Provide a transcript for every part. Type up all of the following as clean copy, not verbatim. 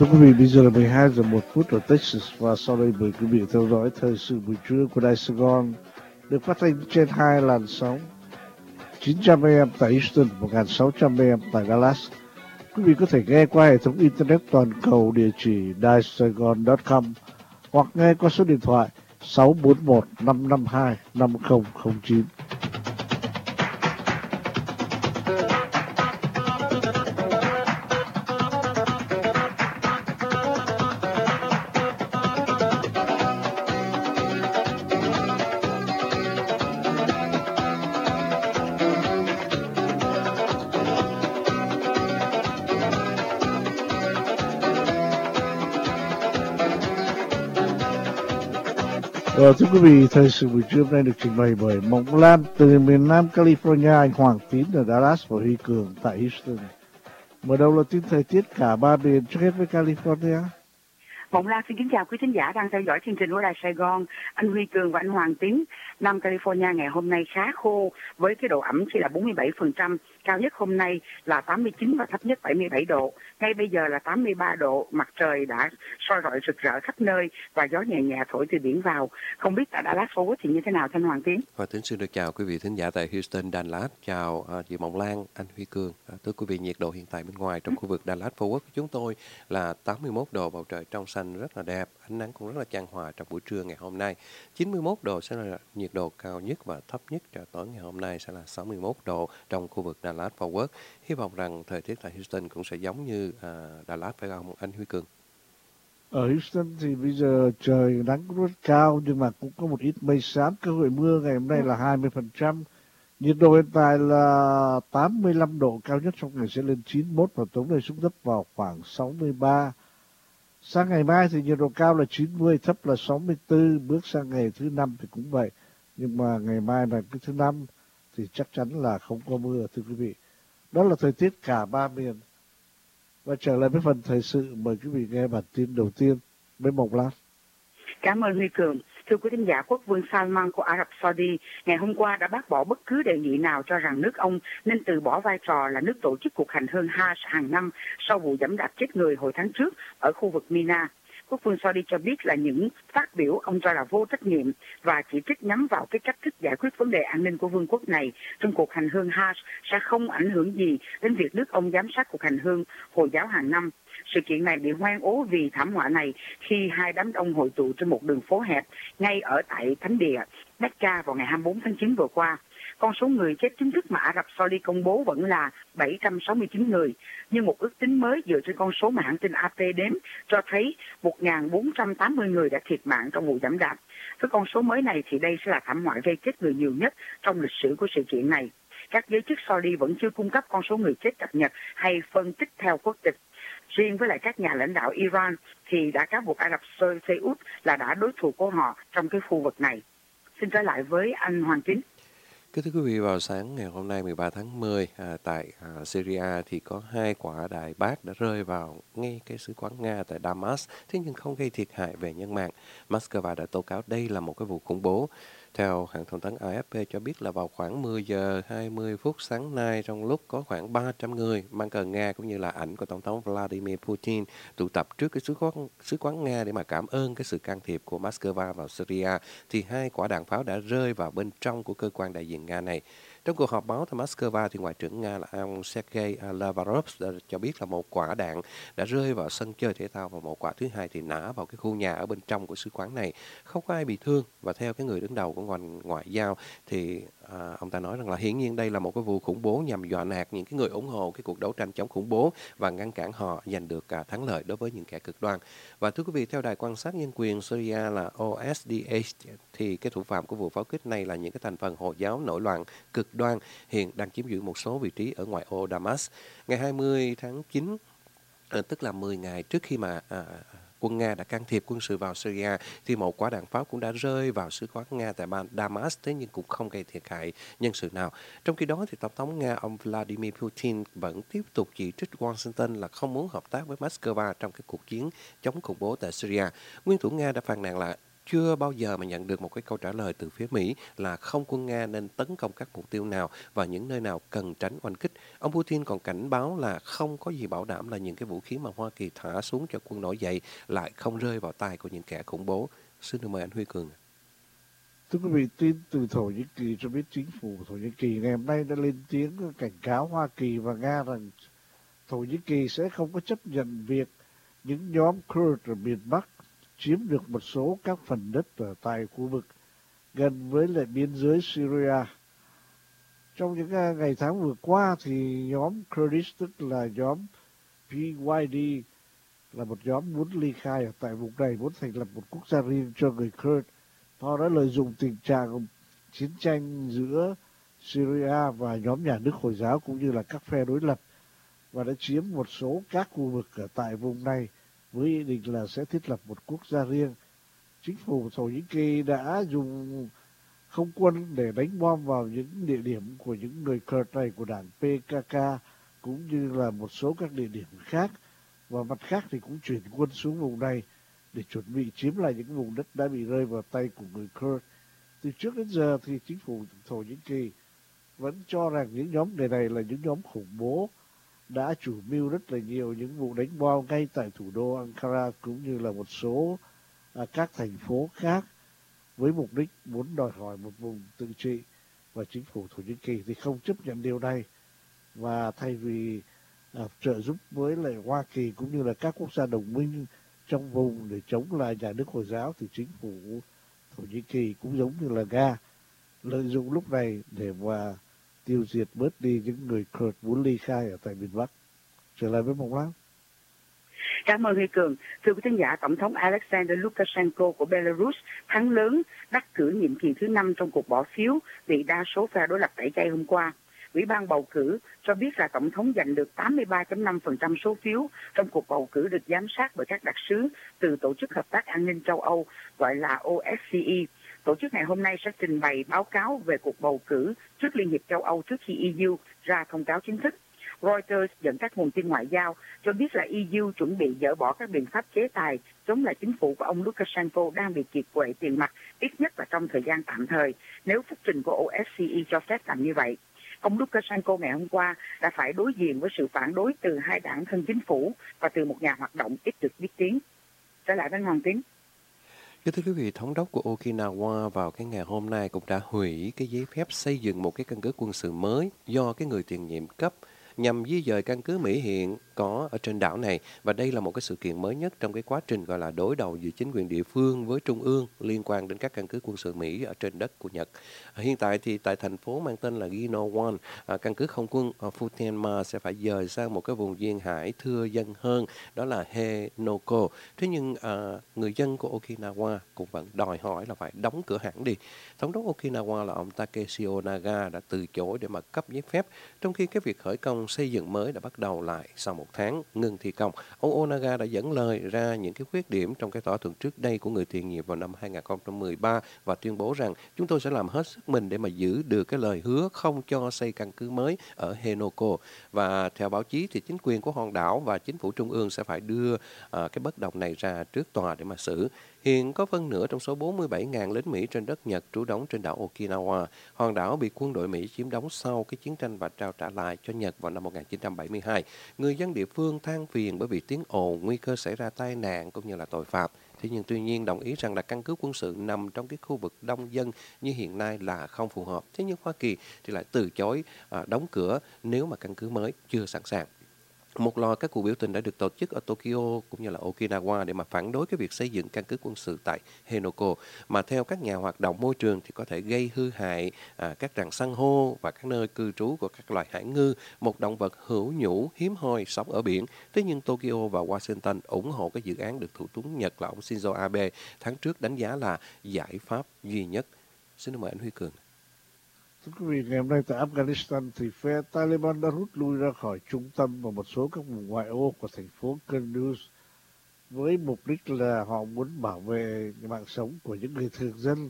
Thưa quý vị, bây giờ là 12 giờ 1 phút ở Texas và sau đây mời quý vị theo dõi thời sự buổi trưa của Đài Sài Gòn được phát thanh trên hai làn sóng 900 AM tại Houston, 1600 AM tại Dallas. Quý vị có thể nghe qua hệ thống internet toàn cầu địa chỉ daisaigon.com hoặc nghe qua số điện thoại 641 552 5009. Thưa quý vị, thời sự buổi trưa hôm nay được trình bày bởi Mộng Lan từ miền Nam California, anh Hoàng Tín ở Dallas và Huy Cường tại Houston. Mở đầu là tin thời tiết cả ba miền, trước hết với California. Mộng Lan xin kính chào quý thính giả đang theo dõi chương trình của Đài Sài Gòn. Anh Huy Cường và anh Hoàng Tín. Nam California ngày hôm nay khá khô với cái độ ẩm chỉ là 47%, cao nhất hôm nay là 89 và thấp nhất 77 độ. Ngay bây giờ là 83 độ, mặt trời đã soi rọi rực rỡ khắp nơi và gió nhẹ nhẹ thổi từ biển vào. Không biết tại Dallas Fort Worth thì như thế nào thanh Hoàng Tín? Và Tín xin được chào quý vị thính giả tại Houston, Dallas. Chào chị Mộng Lan, anh Huy Cường. Thưa quý vị, nhiệt độ hiện tại bên ngoài trong khu vực Dallas Fort Worth của chúng tôi là 81 độ, bầu trời trong xanh rất là đẹp, ánh nắng cũng rất là chan hòa trong buổi trưa ngày hôm nay. 91 độ sẽ là nhiệt độ cao nhất và thấp nhất cho tối ngày hôm nay sẽ là 61 độ trong khu vực Dallas Fort Worth. Hy vọng rằng thời tiết tại Houston cũng sẽ giống như Dallas, phải không anh Huy Cường? Ở Houston thì bây giờ trời nắng cũng rất cao nhưng mà cũng có một ít mây xám, cơ hội mưa ngày hôm nay là 20%. Nhiệt độ hiện tại là 85 độ, cao nhất trong ngày sẽ lên 91 và tối nay xuống thấp vào khoảng 63. Sang ngày mai thì nhiệt độ cao là 90, thấp là 64, bước sang ngày thứ năm thì cũng vậy. Nhưng mà ngày mai là cái thứ năm thì chắc chắn là không có mưa, thưa quý vị. Đó là thời tiết cả ba miền. Và trở lại với phần thời sự, mời quý vị nghe bản tin đầu tiên với Mộc Lan. Cảm ơn Huy Cường. Thưa quý thính giả, quốc vương Salman của Ả Rập Saudi ngày hôm qua đã bác bỏ bất cứ đề nghị nào cho rằng nước ông nên từ bỏ vai trò là nước tổ chức cuộc hành hương Hajj hàng năm sau vụ giẫm đạp chết người hồi tháng trước ở khu vực Mina. Quốc vương Saudi cho biết là những phát biểu ông cho là vô trách nhiệm và chỉ trích nhắm vào cái cách thức giải quyết vấn đề an ninh của vương quốc này trong cuộc hành hương Hajj sẽ không ảnh hưởng gì đến việc nước ông giám sát cuộc hành hương Hồi giáo hàng năm. Sự kiện này bị hoang ố vì thảm họa này khi hai đám đông hội tụ trên một đường phố hẹp ngay ở tại thánh địa Mecca vào ngày 24 tháng 9 vừa qua. Con số người chết chính thức mà Ả Rập Saudi công bố vẫn là 769 người, nhưng một ước tính mới dựa trên con số mà hãng tin AP đếm cho thấy 1.480 người đã thiệt mạng trong vụ giẫm đạp. Với con số mới này thì đây sẽ là thảm họa gây chết người nhiều nhất trong lịch sử của sự kiện này. Các giới chức Saudi vẫn chưa cung cấp con số người chết cập nhật hay phân tích theo quốc tịch. Riêng với lại các nhà lãnh đạo Iran thì đã cáo buộc Ả Rập Xê Út là đã đối thủ của họ trong cái khu vực này. Xin trở lại với anh Hoàng Tín. Kính thưa quý vị, vào sáng ngày hôm nay 13 tháng 10 tại Syria thì có hai quả đại bác đã rơi vào ngay cái sứ quán Nga tại Damas, thế nhưng không gây thiệt hại về nhân mạng. Moscow đã tố cáo đây là một cái vụ khủng bố. Theo hãng thông tấn AFP cho biết là vào khoảng 10 giờ 20 phút sáng nay, trong lúc có khoảng 300 người mang cờ Nga cũng như là ảnh của Tổng thống Vladimir Putin tụ tập trước cái sứ quán Nga để mà cảm ơn cái sự can thiệp của Moscow vào Syria, thì hai quả đạn pháo đã rơi vào bên trong của cơ quan đại diện Nga này. Trong cuộc họp báo tại Moscow thì Ngoại trưởng Nga là ông Sergei Lavrov đã cho biết là một quả đạn đã rơi vào sân chơi thể thao và một quả thứ hai thì nã vào cái khu nhà ở bên trong của sứ quán này. Không có ai bị thương, và theo cái người đứng đầu của ngành ngoại giao thì ông ta nói rằng là hiển nhiên đây là một cái vụ khủng bố nhằm dọa nạt những cái người ủng hộ cái cuộc đấu tranh chống khủng bố và ngăn cản họ giành được thắng lợi đối với những kẻ cực đoan. Và thưa quý vị, theo đài quan sát nhân quyền Syria là OSDH thì cái thủ phạm của vụ pháo kích này là những cái thành phần Hồi giáo nổi loạn cực đoan hiện đang chiếm giữ một số vị trí ở ngoại ô Damas. Ngày 20 tháng 9, tức là 10 ngày trước khi mà quân Nga đã can thiệp quân sự vào Syria, thì một quả đạn pháo cũng đã rơi vào sứ quán Nga tại bang Damas, thế nhưng cũng không gây thiệt hại nhân sự nào. Trong khi đó, thì Tổng thống Nga ông Vladimir Putin vẫn tiếp tục chỉ trích Washington là không muốn hợp tác với Moscow trong cái cuộc chiến chống khủng bố tại Syria. Nguyên thủ Nga đã phàn nàn là chưa bao giờ mà nhận được một cái câu trả lời từ phía Mỹ là không quân Nga nên tấn công các mục tiêu nào và những nơi nào cần tránh oanh kích. Ông Putin còn cảnh báo là không có gì bảo đảm là những cái vũ khí mà Hoa Kỳ thả xuống cho quân nổi dậy lại không rơi vào tay của những kẻ khủng bố. Xin được mời anh Huy Cường. Thưa quý vị, tin từ Thổ Nhĩ Kỳ cho biết chính phủ Thổ Nhĩ Kỳ ngày hôm nay đã lên tiếng cảnh cáo Hoa Kỳ và Nga rằng Thổ Nhĩ Kỳ sẽ không có chấp nhận việc những nhóm Kurd ở miền Bắc chiếm được một số các phần đất ở tại khu vực gần với lại biên giới Syria. Trong những ngày tháng vừa qua thì nhóm Kurdish, tức là nhóm PYD, là một nhóm muốn ly khai ở tại vùng này, muốn thành lập một quốc gia riêng cho người Kurd. Họ đã lợi dụng tình trạng chiến tranh giữa Syria và nhóm nhà nước Hồi giáo cũng như là các phe đối lập và đã chiếm một số các khu vực ở tại vùng này với ý định là sẽ thiết lập một quốc gia riêng. Chính phủ Thổ Nhĩ Kỳ đã dùng không quân để đánh bom vào những địa điểm của những người Kurd này của đảng PKK cũng như là một số các địa điểm khác, và mặt khác thì cũng chuyển quân xuống vùng này để chuẩn bị chiếm lại những vùng đất đã bị rơi vào tay của người Kurd. Từ trước đến giờ thì chính phủ Thổ Nhĩ Kỳ vẫn cho rằng những nhóm người này là những nhóm khủng bố đã chủ mưu rất là nhiều những vụ đánh bom ngay tại thủ đô Ankara cũng như là một số các thành phố khác với mục đích muốn đòi hỏi một vùng tự trị, và chính phủ Thổ Nhĩ Kỳ thì không chấp nhận điều này, và thay vì trợ giúp với lại Hoa Kỳ cũng như là các quốc gia đồng minh trong vùng để chống lại nhà nước Hồi giáo thì chính phủ Thổ Nhĩ Kỳ cũng giống như là Nga lợi dụng lúc này để mà tiêu diệt bớt đi những người Kurd muốn ly khai ở tại miền Bắc. Trở lại với Mộng Lắm. Cảm ơn Huy Cường. Thưa quý khán giả, Tổng thống Alexander Lukashenko của Belarus thắng lớn đắc cử nhiệm kỳ thứ 5 trong cuộc bỏ phiếu bị đa số phe đối lập tẩy chay hôm qua. Ủy ban bầu cử cho biết là Tổng thống giành được 83.5% số phiếu trong cuộc bầu cử được giám sát bởi các đặc sứ từ Tổ chức Hợp tác An ninh châu Âu, gọi là OSCE. Tổ chức này hôm nay sẽ trình bày báo cáo về cuộc bầu cử trước Liên hiệp châu Âu trước khi EU ra thông cáo chính thức. Reuters dẫn các nguồn tin ngoại giao cho biết là EU chuẩn bị dỡ bỏ các biện pháp chế tài chống lại chính phủ của ông Lukashenko đang bị kiệt quệ tiền mặt, ít nhất là trong thời gian tạm thời, nếu phúc trình của OSCE cho phép làm như vậy. Ông Lukashenko ngày hôm qua đã phải đối diện với sự phản đối từ hai đảng thân chính phủ và từ một nhà hoạt động ít được biết tiếng. Trở lại với Hoàng Tín. Thưa quý vị, thống đốc của Okinawa vào cái ngày hôm nay cũng đã hủy cái giấy phép xây dựng một cái căn cứ quân sự mới do cái người tiền nhiệm cấp nhằm di dời căn cứ Mỹ hiện có ở trên đảo này, và đây là một cái sự kiện mới nhất trong cái quá trình gọi là đối đầu giữa chính quyền địa phương với trung ương liên quan đến các căn cứ quân sự Mỹ ở trên đất của Nhật. Hiện tại thì tại thành phố mang tên là Ginowan, căn cứ không quân Futenma sẽ phải dời sang một cái vùng duyên hải thưa dân hơn, đó là Henoko. Thế nhưng người dân của Okinawa cũng vẫn đòi hỏi là phải đóng cửa hẳn đi. Thống đốc Okinawa là ông Takeshi Onaga đã từ chối để mà cấp giấy phép, trong khi cái việc khởi công xây dựng mới đã bắt đầu lại sau một tháng ngừng thi công. Ông Onaga đã dẫn lời ra những cái khuyết điểm trong cái thỏa thuận trước đây của người tiền nhiệm vào năm 2013 và tuyên bố rằng chúng tôi sẽ làm hết sức mình để mà giữ được cái lời hứa không cho xây căn cứ mới ở Henoko. Và theo báo chí thì chính quyền của hòn đảo và chính phủ trung ương sẽ phải đưa cái bất đồng này ra trước tòa để mà xử. Hiện có phân nửa trong số 47.000 lính Mỹ trên đất Nhật trú đóng trên đảo Okinawa. Hòn đảo bị quân đội Mỹ chiếm đóng sau cái chiến tranh và trao trả lại cho Nhật vào năm 1972. Người dân địa phương than phiền bởi vì tiếng ồn, nguy cơ xảy ra tai nạn cũng như là tội phạm. Thế nhưng tuy nhiên đồng ý rằng là căn cứ quân sự nằm trong cái khu vực đông dân như hiện nay là không phù hợp. Thế nhưng Hoa Kỳ thì lại từ chối đóng cửa nếu mà căn cứ mới chưa sẵn sàng. Một loạt các cuộc biểu tình đã được tổ chức ở Tokyo cũng như là Okinawa để mà phản đối cái việc xây dựng căn cứ quân sự tại Henoko, mà theo các nhà hoạt động môi trường thì có thể gây hư hại các rặng san hô và các nơi cư trú của các loài hải ngư, một động vật hữu nhũ hiếm hoi sống ở biển. Thế nhưng Tokyo và Washington ủng hộ cái dự án được Thủ tướng Nhật là ông Shinzo Abe tháng trước đánh giá là giải pháp duy nhất. Xin mời anh Huy Cường. Thưa quý vị, ngày hôm nay tại Afghanistan thì phe Taliban đã rút lui ra khỏi trung tâm và một số các vùng ngoại ô của thành phố Kunduz với mục đích là họ muốn bảo vệ mạng sống của những người thường dân,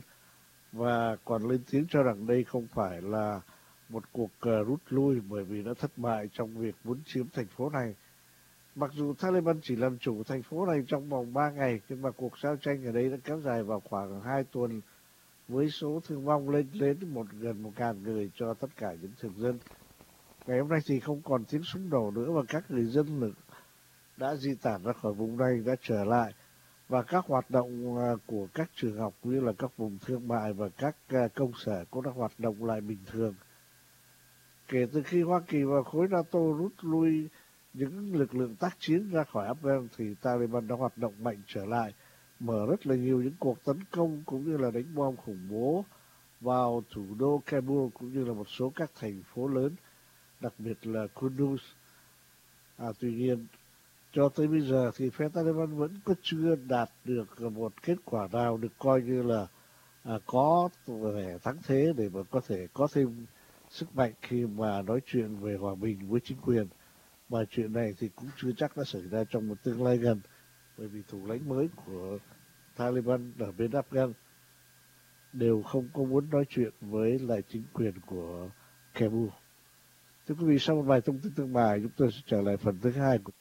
và còn lên tiếng cho rằng đây không phải là một cuộc rút lui bởi vì đã thất bại trong việc muốn chiếm thành phố này. Mặc dù Taliban chỉ làm chủ thành phố này trong vòng 3 ngày, nhưng mà cuộc giao tranh ở đây đã kéo dài vào khoảng 2 tuần với số thương vong lên đến gần 1.000 người cho tất cả những thường dân. Ngày hôm nay thì không còn tiếng súng nổ nữa và các người dân đã di tản ra khỏi vùng này đã trở lại, và các hoạt động của các trường học như là các vùng thương mại và các công sở cũng đã hoạt động lại bình thường. Kể từ khi Hoa Kỳ và khối NATO rút lui những lực lượng tác chiến ra khỏi Afghan thì Taliban đã hoạt động mạnh trở lại, mở rất là nhiều những cuộc tấn công cũng như là đánh bom khủng bố vào thủ đô Kabul cũng như là một số các thành phố lớn, đặc biệt là Kunduz. Tuy nhiên, cho tới bây giờ thì phe Taliban vẫn chưa đạt được một kết quả nào được coi như là có vẻ thắng thế để mà có thể có thêm sức mạnh khi mà nói chuyện về hòa bình với chính quyền. Mà chuyện này thì cũng chưa chắc đã xảy ra trong một tương lai gần, bởi vì thủ lĩnh mới của Taliban ở bên Afghan đều không có muốn nói chuyện với lại chính quyền của Kabul. Thưa quý vị, sau một vài thông tin thương mại, chúng tôi sẽ trở lại phần thứ hai của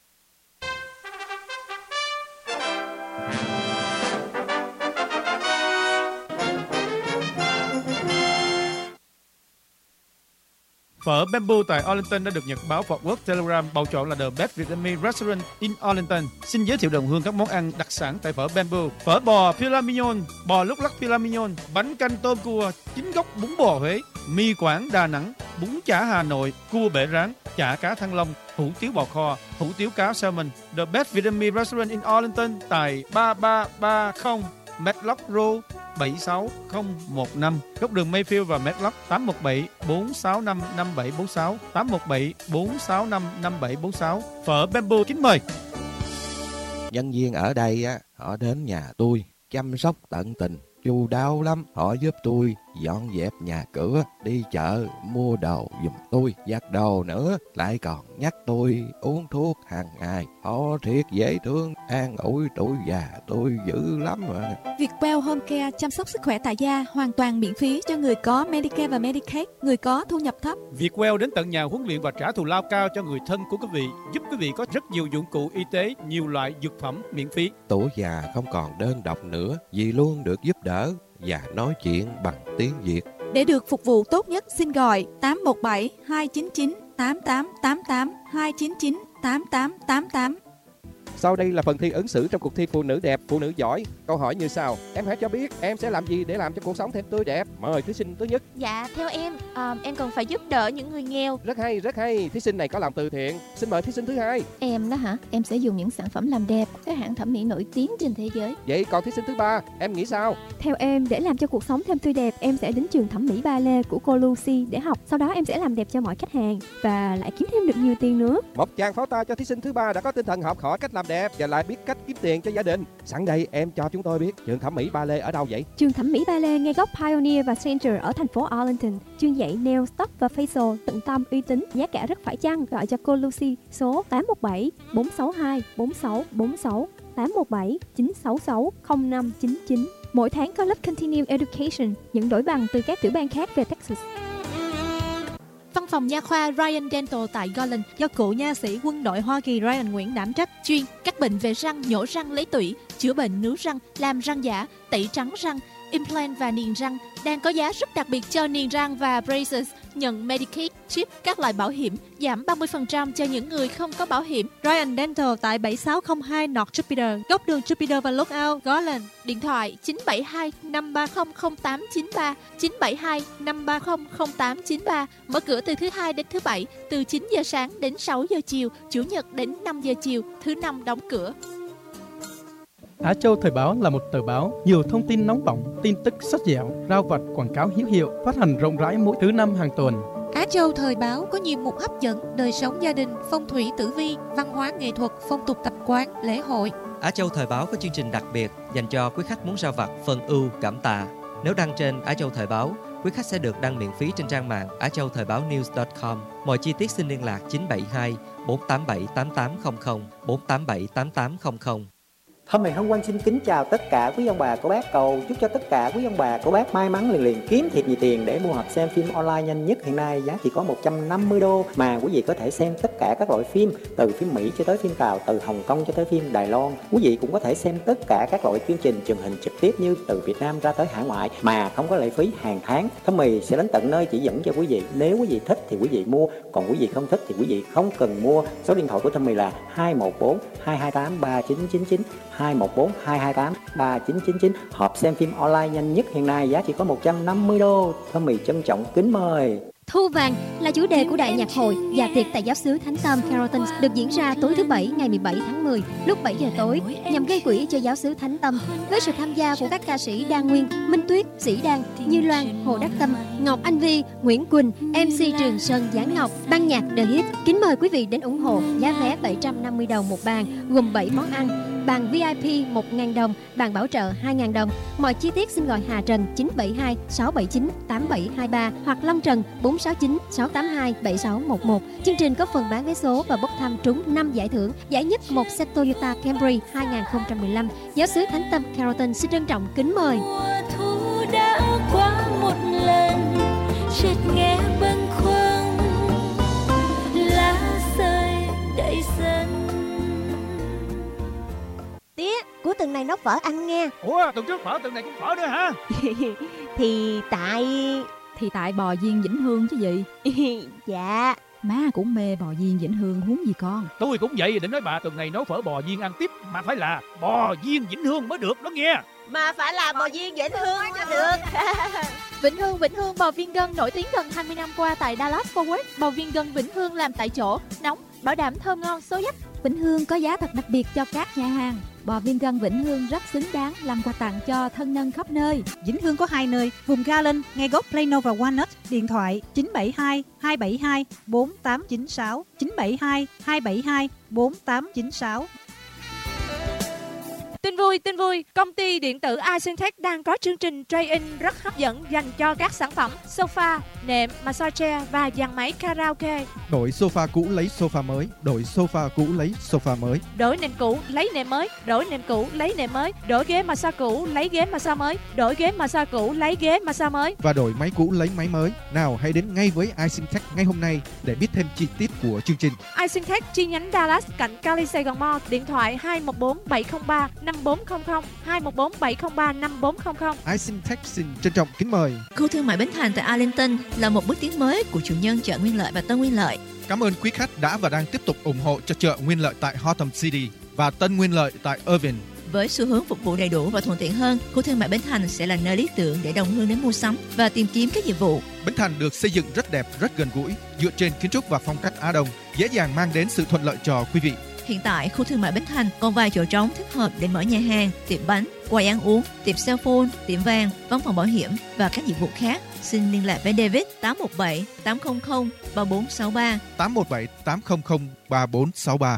Phở Bamboo tại Arlington đã được Nhật báo Fort Worth Telegram bầu chọn là The Best Vietnamese Restaurant in Arlington. Xin giới thiệu đồng hương các món ăn đặc sản tại phở Bamboo: phở bò filet mignon, bò lúc lắc filet mignon, bánh canh tôm cua, chính gốc bún bò Huế, mì Quảng Đà Nẵng, bún chả Hà Nội, cua bể rán, chả cá Thăng Long, hủ tiếu bò kho, hủ tiếu cá salmon. The Best Vietnamese Restaurant in Arlington tại 3330 Medlock Road 76015, góc đường Mayfield và Medlock, 817-465-5746, 817-465-5746. Phở Bamboo kính mời. Nhân viên ở đây á, họ đến nhà tôi chăm sóc tận tình, chu đáo lắm. Họ giúp tôi dọn dẹp nhà cửa, đi chợ mua đồ giùm tôi, giặt đồ nữa, lại còn nhắc tôi uống thuốc hàng ngày. Họ thiệt dễ thương, an ủi tuổi già tôi dữ lắm mà. Vietwell Home Care chăm sóc sức khỏe tại gia hoàn toàn miễn phí cho người có Medicare và Medicaid, người có thu nhập thấp. Vietwell đến tận nhà huấn luyện và trả thù lao cao cho người thân của quý vị, giúp quý vị có rất nhiều dụng cụ y tế, nhiều loại dược phẩm miễn phí. Tuổi già không còn đơn độc nữa, vì luôn được giúp đỡ và nói chuyện bằng tiếng Việt. Để được phục vụ tốt nhất, xin gọi 817 299 8888 299 8888. Sau đây là phần thi ứng xử trong cuộc thi Phụ nữ đẹp, Phụ nữ giỏi. Câu hỏi như sau: em hãy cho biết em sẽ làm gì để làm cho cuộc sống thêm tươi đẹp. Mời thí sinh thứ nhất. Dạ, theo em cần phải giúp đỡ những người nghèo. Rất hay, rất hay. Thí sinh này có làm từ thiện. Xin mời thí sinh thứ hai. Em đó hả? Em sẽ dùng những sản phẩm làm đẹp các hãng thẩm mỹ nổi tiếng trên thế giới. Vậy còn thí sinh thứ ba, em nghĩ sao? Theo em, để làm cho cuộc sống thêm tươi đẹp, em sẽ đến trường thẩm mỹ ballet của cô Lucy để học. Sau đó em sẽ làm đẹp cho mọi khách hàng và lại kiếm thêm được nhiều tiền nữa. Một tràng pháo tay cho thí sinh thứ ba đã có tinh thần học hỏi cách làm đẹp và lại biết cách kiếm tiền cho gia đình. Sẵn đây em cho chúng tôi biết trường thẩm mỹ ballet ở đâu vậy? Trường thẩm mỹ ballet ngay góc Pioneer và Center ở thành phố Arlington, chuyên dạy nail, tóc và facial tận tâm, uy tín, giá cả rất phải chăng. Gọi cho cô Lucy số 817 462 4646 817 966 0599. Mỗi tháng có lớp Continuing Education nhận đổi bằng từ các tiểu bang khác về Texas. Văn phòng nha khoa Ryan Dental tại Garland do cựu nha sĩ quân đội Hoa Kỳ Ryan Nguyễn đảm trách, chuyên các bệnh về răng, nhổ răng, lấy tủy, chữa bệnh nướu răng, làm răng giả, tẩy trắng răng, implant và niềng răng, đang có giá rất đặc biệt cho niềng răng và braces, nhận Medicaid, chip, các loại bảo hiểm, giảm 30% cho những người không có bảo hiểm. Ryan Dental tại 7602 North Jupiter, góc đường Jupiter và Lookout, Garland. Điện thoại 972 530 0893, 972 530 0893. Mở cửa từ thứ Hai đến thứ Bảy, từ 9 giờ sáng đến 6 giờ chiều, Chủ nhật đến 5 giờ chiều, thứ Năm đóng cửa. Á Châu Thời báo là một tờ báo nhiều thông tin nóng bỏng, tin tức sốt dẻo, rao vật, quảng cáo hữu hiệu, phát hành rộng rãi mỗi thứ Năm hàng tuần. Á Châu Thời báo có nhiều mục hấp dẫn, đời sống gia đình, phong thủy tử vi, văn hóa nghệ thuật, phong tục tập quán, lễ hội. Á Châu Thời báo có chương trình đặc biệt dành cho quý khách muốn rao vặt, phần ưu, cảm tạ. Nếu đăng trên Á Châu Thời báo, quý khách sẽ được đăng miễn phí trên trang mạng achauthoibáonews.com. Mọi chi tiết xin liên lạc 972 487 8800 487 8800. Hôm nay Hân Quang xin kính chào tất cả quý ông bà cô bác, cầu chúc cho tất cả quý ông bà cô bác may mắn liền kiếm thiệt nhiều tiền để mua hộp xem phim online nhanh nhất hiện nay, giá chỉ có 150 đô mà quý vị có thể xem tất cả các loại phim, từ phim Mỹ cho tới phim Tàu, từ Hồng Kông cho tới phim Đài Loan. Quý vị cũng có thể xem tất cả các loại chương trình truyền hình trực tiếp như từ Việt Nam ra tới hải ngoại mà không có lệ phí hàng tháng. Thơm Mì sẽ đến tận nơi chỉ dẫn cho quý vị. Nếu quý vị thích thì quý vị mua, còn quý vị không thích thì quý vị không cần mua. Số điện thoại của Thơm Mì là 214 228 3999, 214 228 3999. Hộp xem phim online nhanh nhất hiện nay, giá chỉ có 150 đô. Thơm Mì trân trọng kính mời. Thu vàng là chủ đề của đại nhạc hội và tiệc tại giáo xứ Thánh Tâm Carrollton được diễn ra tối thứ Bảy ngày 17 tháng 10 lúc 7 giờ tối nhằm gây quỹ cho giáo xứ Thánh Tâm với sự tham gia của các ca sĩ Đan Nguyên, Minh Tuyết, Sĩ Đan, Như Loan, Hồ Đắc Tâm, Ngọc Anh Vi, Nguyễn Quỳnh, MC Trường Sơn, Giáng Ngọc, ban nhạc The Hit. Kính mời quý vị đến ủng hộ. Giá vé 750 đồng một bàn gồm 7 món ăn. Bàn VIP 1.000 đồng, bàn bảo trợ 2.000 đồng. Mọi chi tiết xin gọi Hà Trần 972 679 8723 hoặc Long Trần 469 682 7611. Chương trình có phần bán vé số và bốc thăm trúng 5 giải thưởng. Giải nhất một xe Toyota Camry 2015. Giáo xứ Thánh Tâm Carrollton xin trân trọng kính mời. Mùa thu đã qua một lần, chợt nghe bâng khuâng lá rơi đầy sân. Tía, cuối tuần này nấu phở ăn nghe. Ủa, tuần trước phở, tuần này cũng phở nữa hả? Thì tại bò viên Vĩnh Hương chứ gì. Dạ. Má cũng mê bò viên Vĩnh Hương huống gì con. Tôi cũng vậy, định nói bà tuần này nấu phở bò viên ăn tiếp mà phải là bò viên Vĩnh Hương mới được đó nghe. Mà phải là bò viên Vĩnh Hương cho được. Vĩnh Hương bò viên gân nổi tiếng gần 20 năm qua tại Dallas Fort Worth. Bò viên gân Vĩnh Hương làm tại chỗ, nóng, bảo đảm thơm ngon, xối dấp. Vĩnh Hương có giá thật đặc biệt cho các nhà hàng. Bò viên gân Vĩnh Hương rất xứng đáng làm quà tặng cho thân nhân khắp nơi. Vĩnh Hương có 2 nơi, vùng Garland, ngay gốc Plano và Walnut. Điện thoại 972 272 4896, 972 272 4896. Tin vui, công ty điện tử Icentech đang có chương trình trade-in rất hấp dẫn dành cho các sản phẩm sofa, nệm, massage chair và dàn máy karaoke. Đổi sofa cũ lấy sofa mới, đổi sofa cũ lấy sofa mới. Đổi nệm cũ lấy nệm mới, đổi nệm cũ lấy nệm mới, đổi ghế massage cũ lấy ghế massage mới, đổi ghế massage cũ lấy ghế massage mới. Và đổi máy cũ lấy máy mới. Nào hãy đến ngay với Icentech ngay hôm nay để biết thêm chi tiết của chương trình. Icentech chi nhánh Dallas cạnh Cali Saigon Mall, điện thoại 214 703 5400, 214 703 5400. Icentech xin trân trọng kính mời. Khu thương mại Bến Thành tại Arlington là một bước tiến mới của chủ nhân chợ Nguyên Lợi và Tân Nguyên Lợi. Cảm ơn quý khách đã và đang tiếp tục ủng hộ cho chợ Nguyên Lợi tại Hotham City và Tân Nguyên Lợi tại Irving. Với xu hướng phục vụ đầy đủ và thuận tiện hơn, khu thương mại Bến Thành sẽ là nơi lý tưởng để đồng hương đến mua sắm và tìm kiếm các dịch vụ. Bến Thành được xây dựng rất đẹp, rất gần gũi, dựa trên kiến trúc và phong cách Á Đông, dễ dàng mang đến sự thuận lợi cho quý vị. Hiện tại, khu thương mại Bến Thành còn vài chỗ trống thích hợp để mở nhà hàng, tiệm bánh, quầy ăn uống, tiệm cell phone, tiệm vàng, văn phòng bảo hiểm và các dịch vụ khác. Xin liên lạc với David 817 800 3463. 817 800 3463.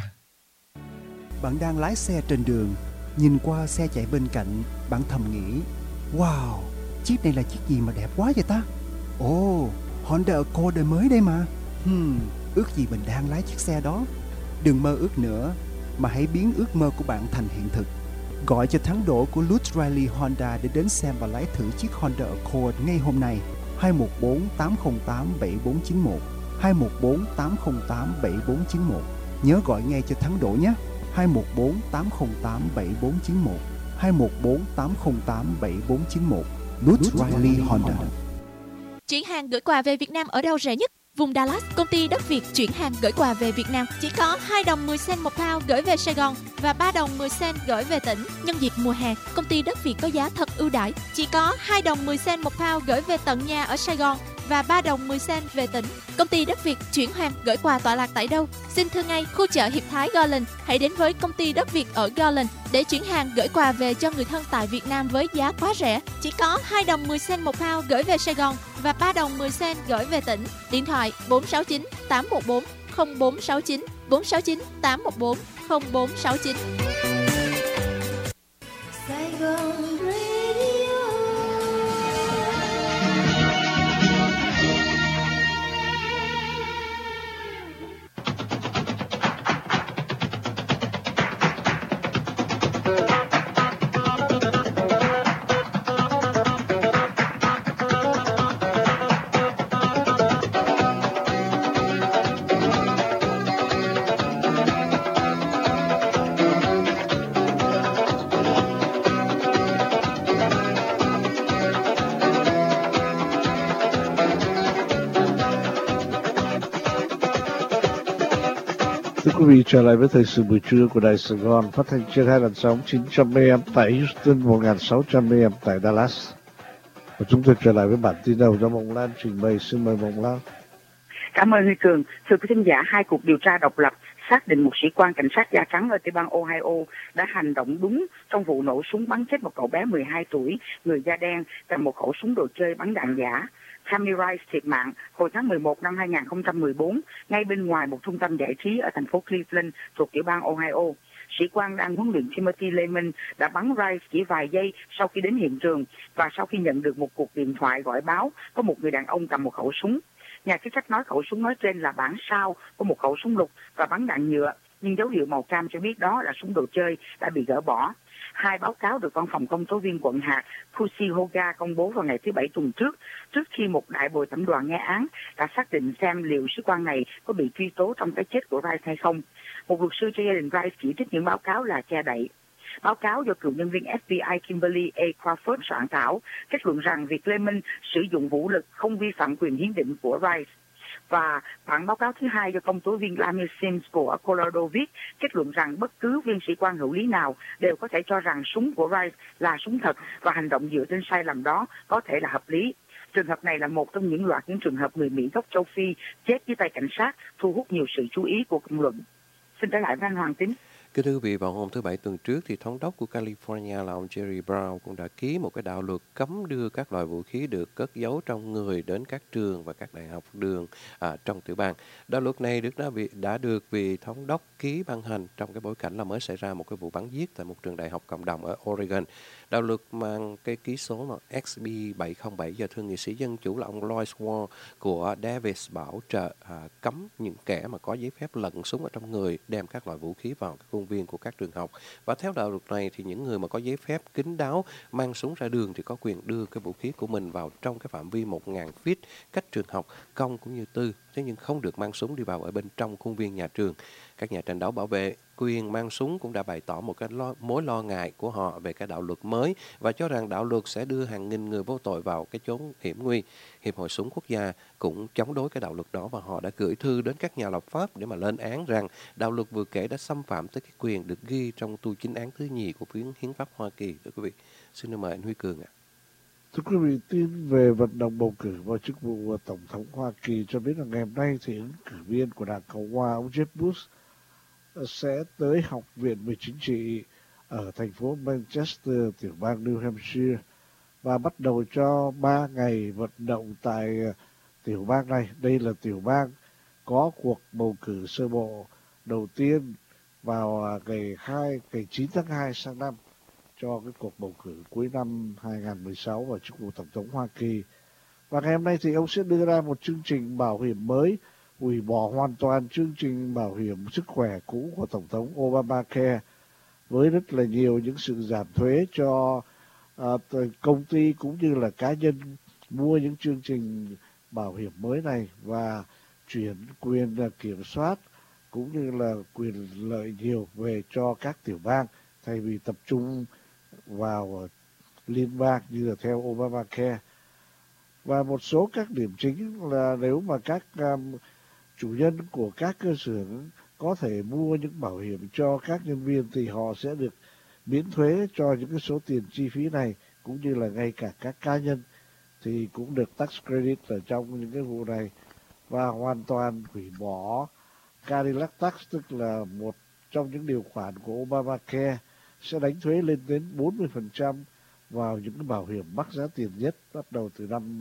Bạn đang lái xe trên đường, nhìn qua xe chạy bên cạnh, bạn thầm nghĩ: wow, chiếc này là chiếc gì mà đẹp quá vậy ta? Ồ, Honda Accord đời mới đây mà. Ước gì mình đang lái chiếc xe đó. Đừng mơ ước nữa, mà hãy biến ước mơ của bạn thành hiện thực. Gọi cho thắng đỗ của Lutz Riley Honda để đến xem và lái thử chiếc Honda Accord ngay hôm nay. 214 808 7491, 214 808 7491. Nhớ gọi ngay cho thắng đỗ nhé. 214 808 7491, 214 808 7491. Lutz Riley Honda. Chuyển hàng gửi quà về Việt Nam ở đâu rẻ nhất? Vùng Dallas, công ty Đất Việt chuyển hàng gửi quà về Việt Nam chỉ có 2 đồng 10 cent một pound gửi về Sài Gòn và 3 đồng 10 cent gửi về tỉnh. Nhân dịp mùa hè, công ty Đất Việt có giá thật ưu đãi, chỉ có 2 đồng 10 cent một pound gửi về tận nhà ở Sài Gòn và 3 đồng 10 cent về tỉnh. Công ty Đất Việt chuyển hàng gửi quà tọa lạc tại đâu? Xin thưa ngay khu chợ Hiệp Thái Garland. Hãy đến với công ty Đất Việt ở Garland để chuyển hàng gửi quà về cho người thân tại Việt Nam với giá quá rẻ, chỉ có 2 đồng 10 cent một pound gửi về Sài Gòn và 3 đồng 10 cent gửi về tỉnh. Điện thoại 469 814 0469, 469 814 0469. Sài Gòn quý vị trở lại với thời sự buổi trưa của Đài Sài Gòn, phát thanh trên hai làn sóng 900 AM tại Houston, 1600 AM tại Dallas. Và chúng tôi trở lại với bản tin đầu do Mộng Lan trình bày. Xin mời Mộng Lan. Cảm ơn Huy Cường. Thưa quý thính giả, hai cuộc điều tra độc lập xác định một sĩ quan cảnh sát da trắng ở tiểu bang Ohio đã hành động đúng trong vụ nổ súng bắn chết một cậu bé 12 tuổi, người da đen, cầm một khẩu súng đồ chơi bắn đạn giả. Tammy Rice thiệt mạng hồi tháng 11 năm 2014 ngay bên ngoài một trung tâm giải trí ở thành phố Cleveland thuộc tiểu bang Ohio. Sĩ quan đang huấn luyện Timothy Lehman đã bắn Rice chỉ vài giây sau khi đến hiện trường và sau khi nhận được một cuộc điện thoại gọi báo có một người đàn ông cầm một khẩu súng. Nhà chức trách nói khẩu súng nói trên là bản sao của một khẩu súng lục và bắn đạn nhựa, nhưng dấu hiệu màu cam cho biết đó là súng đồ chơi đã bị gỡ bỏ. Hai báo cáo được văn phòng công tố viên quận hạt Cuyahoga công bố vào ngày thứ Bảy tuần trước khi một đại bồi thẩm đoàn nghe án đã xác định xem liệu sĩ quan này có bị truy tố trong cái chết của Rice hay không. Một luật sư cho gia đình Rice chỉ trích những báo cáo là che đậy. Báo cáo do cựu nhân viên FBI Kimberly A. Crawford soạn thảo kết luận rằng việc Lehman sử dụng vũ lực không vi phạm quyền hiến định của Rice. Và bản báo cáo thứ hai do công tố viên Lamir Sims của Colorado viết kết luận rằng bất cứ viên sĩ quan hữu lý nào đều có thể cho rằng súng của Rice là súng thật và hành động dựa trên sai lầm đó có thể là hợp lý. Trường hợp này là một trong những loạt những trường hợp người Mỹ gốc châu Phi chết dưới tay cảnh sát thu hút nhiều sự chú ý của công luận. Xin trở lại với anh Hoàng Tín. Kính thưa quý vị, vào hôm thứ Bảy tuần trước thì thống đốc của California là ông Jerry Brown cũng đã ký một cái đạo luật cấm đưa các loại vũ khí được cất giấu trong người đến các trường và các đại học đường trong tiểu bang. Đạo luật này đã được vị thống đốc ký ban hành trong cái bối cảnh là mới xảy ra một cái vụ bắn giết tại một trường đại học cộng đồng ở Oregon. Đạo luật mang cái ký số là XB 707 do thượng nghị sĩ dân chủ là ông Lois Wall của Davis bảo trợ cấm những kẻ mà có giấy phép lẫn súng ở trong người đem các loại vũ khí vào các khuôn viên của các trường học. Và theo đạo luật này thì những người mà có giấy phép kín đáo mang súng ra đường thì có quyền đưa cái vũ khí của mình vào trong cái phạm vi 1.000 feet cách trường học công cũng như tư, thế nhưng không được mang súng đi vào ở bên trong khuôn viên nhà trường. Các nhà tranh đấu bảo vệ quyền mang súng cũng đã bày tỏ một cái mối lo ngại của họ về cái đạo luật mới và cho rằng đạo luật sẽ đưa hàng nghìn người vô tội vào cái chốn hiểm nguy. Hiệp hội Súng Quốc gia cũng chống đối cái đạo luật đó và họ đã gửi thư đến các nhà lập pháp để mà lên án rằng đạo luật vừa kể đã xâm phạm tới cái quyền được ghi trong tu chính án thứ nhì của hiến pháp Hoa Kỳ. Thưa quý vị, xin mời anh Huy Cường ạ. Thưa quý vị, tin về vận động bầu cử vào chức vụ Tổng thống Hoa Kỳ cho biết là ngày hôm nay thì ứng cử viên của Đảng Cộng hòa ông Jeb Bush sẽ tới Học viện về chính trị ở thành phố Manchester, tiểu bang New Hampshire và bắt đầu cho 3 ngày vận động tại tiểu bang này. Đây là tiểu bang có cuộc bầu cử sơ bộ đầu tiên vào ngày 9 tháng 2 sang năm cho cái cuộc bầu cử cuối năm 2016 vào chức vụ Tổng thống Hoa Kỳ. Và ngày hôm nay thì ông sẽ đưa ra một chương trình bảo hiểm mới, hủy bỏ hoàn toàn chương trình bảo hiểm sức khỏe cũ của Tổng thống Obamacare với rất là nhiều những sự giảm thuế cho công ty cũng như là cá nhân mua những chương trình bảo hiểm mới này và chuyển quyền kiểm soát cũng như là quyền lợi nhiều về cho các tiểu bang thay vì tập trung vào liên bang như là theo Obamacare. Và một số các điểm chính là nếu mà các chủ nhân của các cơ sở có thể mua những bảo hiểm cho các nhân viên thì họ sẽ được miễn thuế cho những cái số tiền chi phí này, cũng như là ngay cả các cá nhân thì cũng được tax credit ở trong những cái vụ này. Và hoàn toàn hủy bỏ Cadillac tax, tức là một trong những điều khoản của Obamacare sẽ đánh thuế lên đến 40% vào những cái bảo hiểm mắc giá tiền nhất bắt đầu từ năm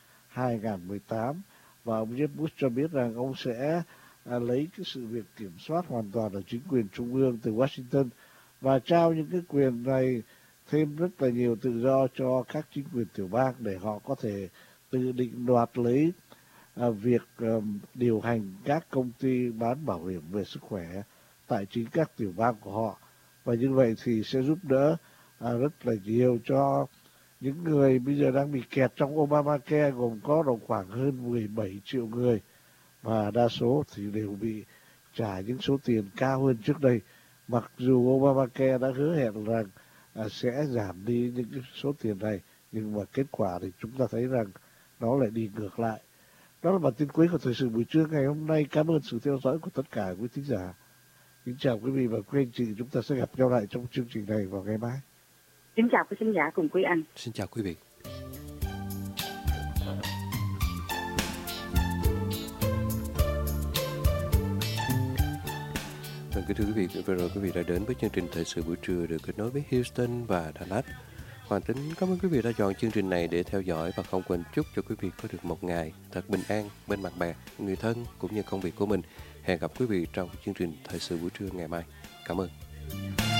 2018. Và ông Jeb Bush cho biết rằng ông sẽ lấy cái sự việc kiểm soát hoàn toàn ở chính quyền trung ương từ Washington và trao những cái quyền này thêm rất là nhiều tự do cho các chính quyền tiểu bang để họ có thể tự định đoạt lấy việc điều hành các công ty bán bảo hiểm về sức khỏe tại chính các tiểu bang của họ. Và như vậy thì sẽ giúp đỡ rất là nhiều cho những người bây giờ đang bị kẹt trong Obamacare, gồm có độ khoảng hơn 17 triệu người và đa số thì đều bị trả những số tiền cao hơn trước đây, mặc dù Obamacare đã hứa hẹn rằng sẽ giảm đi những cái số tiền này, nhưng mà kết quả thì chúng ta thấy rằng nó lại đi ngược lại. Đó là bản tin cuối của thời sự buổi trưa ngày hôm nay. Cảm ơn sự theo dõi của tất cả quý thính giả. Kính chào quý vị và quý anh chị, chúng ta sẽ gặp nhau lại trong chương trình này vào ngày mai. Kính chào quý khán giả cùng quý anh. Xin chào quý vị. Vâng, kính thưa quý vị, vừa rồi quý vị đã đến với chương trình Thời sự buổi trưa được kết nối với Houston và Dallas. Hoàng Tính cảm ơn quý vị đã chọn chương trình này để theo dõi và không quên chúc cho quý vị có được một ngày thật bình an bên bạn bè, người thân cũng như công việc của mình. Hẹn gặp quý vị trong chương trình Thời sự buổi trưa ngày mai. Cảm ơn.